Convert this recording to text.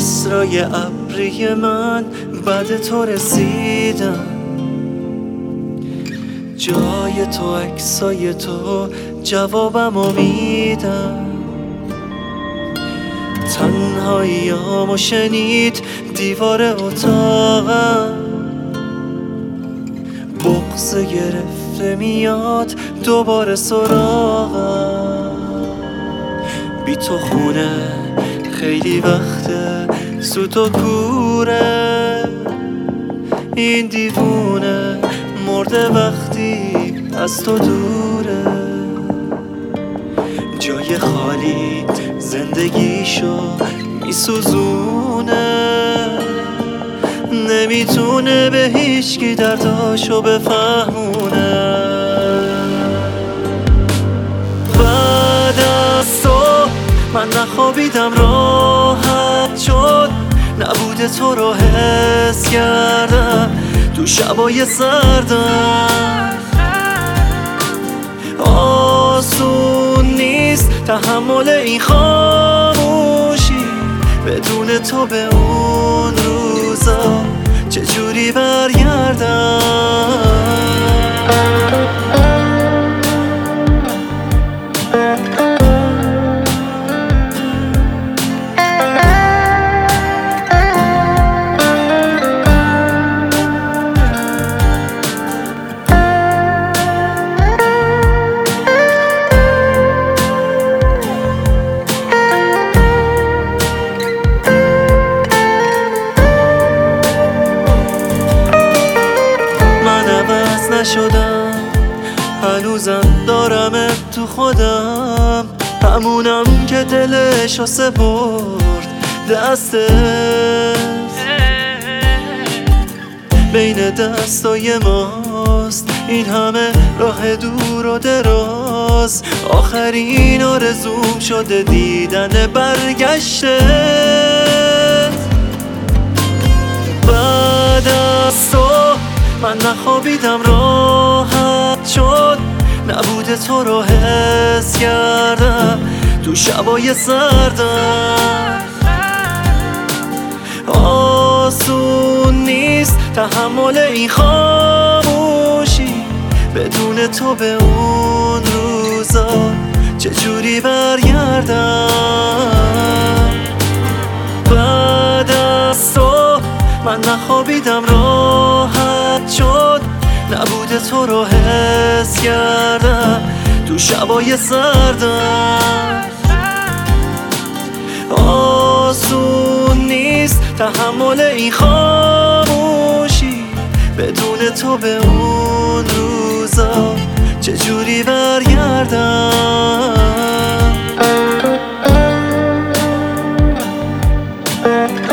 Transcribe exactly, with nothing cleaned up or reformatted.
اسرای ابری من بعد تو رسیدم، جای تو عکسای تو جوابمو میدم. تنهاییامو شنید دیوار اتاقم، بغض گرفته میاد دوباره سراغم. بی تو خونه خیلی وقته سوت و کوره، این دیوونه مرده وقتی از تو دوره. جای خالی زندگیشو میسوزونه، نمیتونه به هیچکی درداشو بفهمونه. بعد از تو من نخوابیدم راحت شد، نبود تو رو حس کردم تو شبای سردم. آسون نیست تحمل این خاموشی، بدون تو به اون روزا چجوری برگردم. نشدم هنوزم دارمت تو خودم، همونم که دلشو سپرد دستت. بین دستای ماست این همه راه دور و دراز، آخرین آرزوم شده دیدن برگشتت. بعد از تو من نخوابیدم راحت شد، نبود تو رو حس کردم تو شبای سردم. آسون نیست تحمل این خاموشی، بدون تو به اون روزا چجوری برگردم. بعد از تو من نخوابیدم راحت شد، نبود تو رو حس کردم تو شبای سردم. آسون نیست تحمل این خاموشی، بدون تو به اون روزا چجوری برگردم.